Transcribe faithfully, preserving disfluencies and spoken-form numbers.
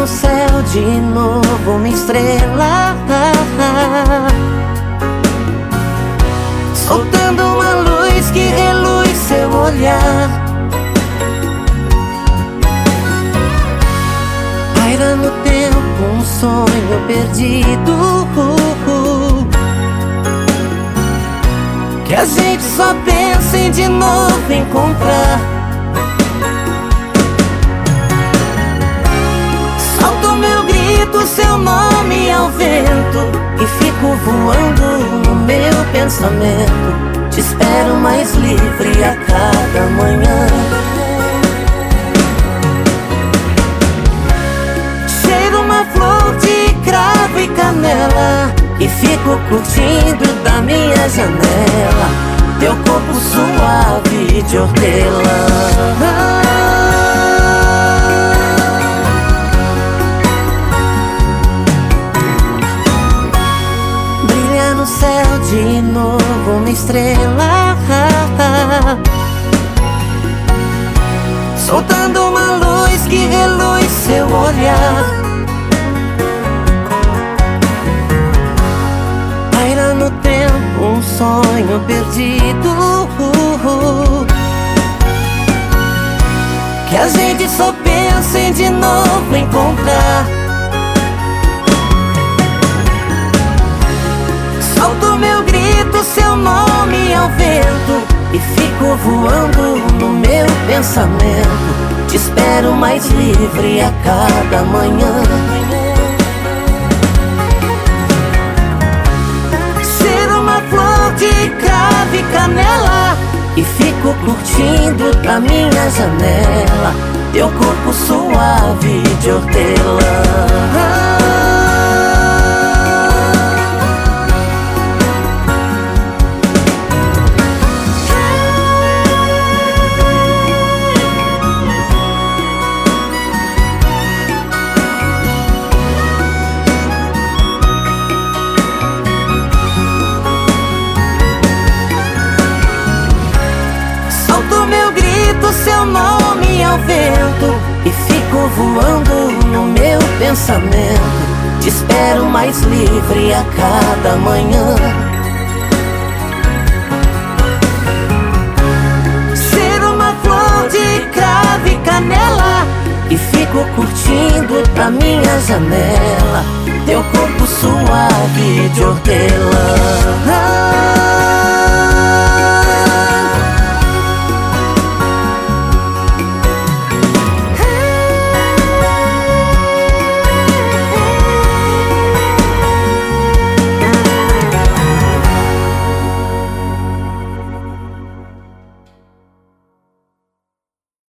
céu de novo uma estrela, soltando uma luz que reluz seu olhar. Paira no tempo um sonho perdido, que a gente só pensa em de novo encontrar. Solto meu grito, seu nome ao vento, e fico voando no meu pensamento. Te espero mais livre a cada manhã. Cheiro uma flor de cravo e canela, e fico curtindo da minha janela teu corpo suave de hortelã. Brilha no céu de novo uma estrela, soltando uma luz que reluz seu olhar. Paira no tempo um sonho perdido, que a gente só pensa em de novo encontrar. Solto meu grito, seu nome ao vento, e fico voando no meu pensamento. Te espero mais livre a cada manhã. De cravo e canela, e fico curtindo da minha janela teu corpo suave de hortelã. Seu nome ao vento, e fico voando no meu pensamento. Te espero mais livre a cada manhã. Cheiro uma flor de cravo e canela, e fico curtindo da minha janela teu corpo suave de hortelã.